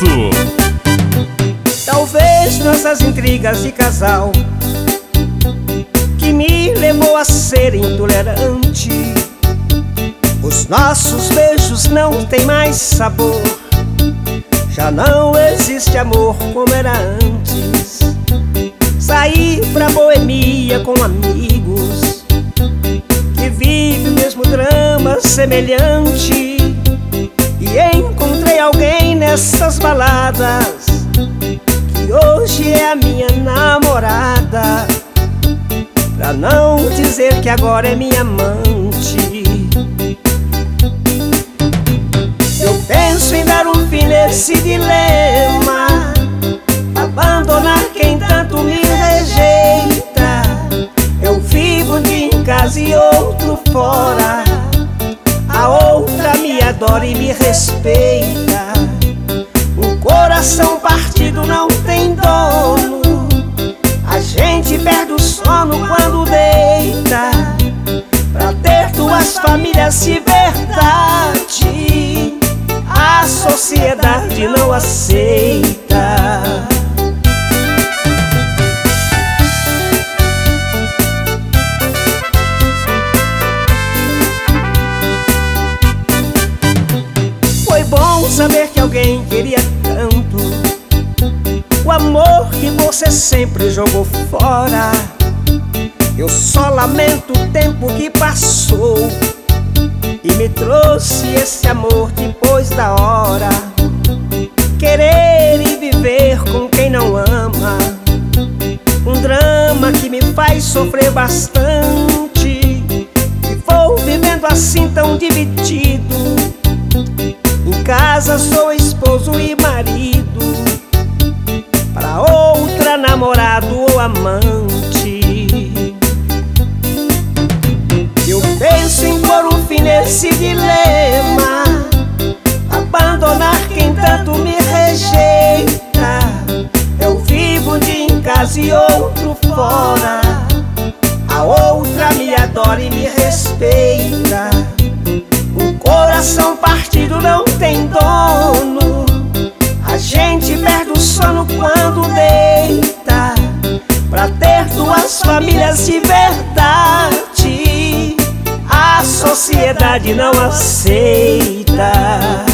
Sucesso! Talvez nossas intrigas de casal que me levou a ser intolerante. Os nossos beijos não têm mais sabor. Já não existe amor como era antes. Saí pra boemia com amigos que vivem o mesmo drama semelhante. E encontrei alguém nessas baladas que hoje é a minha namorada, pra não dizer que agora é minha amante. Eu penso em dar um fim nesse dilema, abandonar quem tanto me rejeita. Eu vivo um dia em casa e outro fora, a outra me adora e me respeita. Um coração partido não tem dono, a gente perde o sono quando deita. Pra ter duas famílias de verdade, a sociedade não aceita. Foi bom saber que alguém queria tanto o amor que você sempre jogou fora. Eu só lamento o tempo que passou e me trouxe esse amor depois da hora. Querer e viver com quem não ama, um drama que me faz sofrer bastante. E vou vivendo assim tão dividido. Em casa sou esposo e marido, para outra namorado ou amante. Eu penso em pôr um fim nesse dilema, abandonar quem tanto me rejeita. Eu vivo um dia em casa e outro fora, a outra me adora e me respeita. Um coração partido não tem dono, a gente perde o sono quando deita. Pra ter duas famílias de verdade, a sociedade não aceita.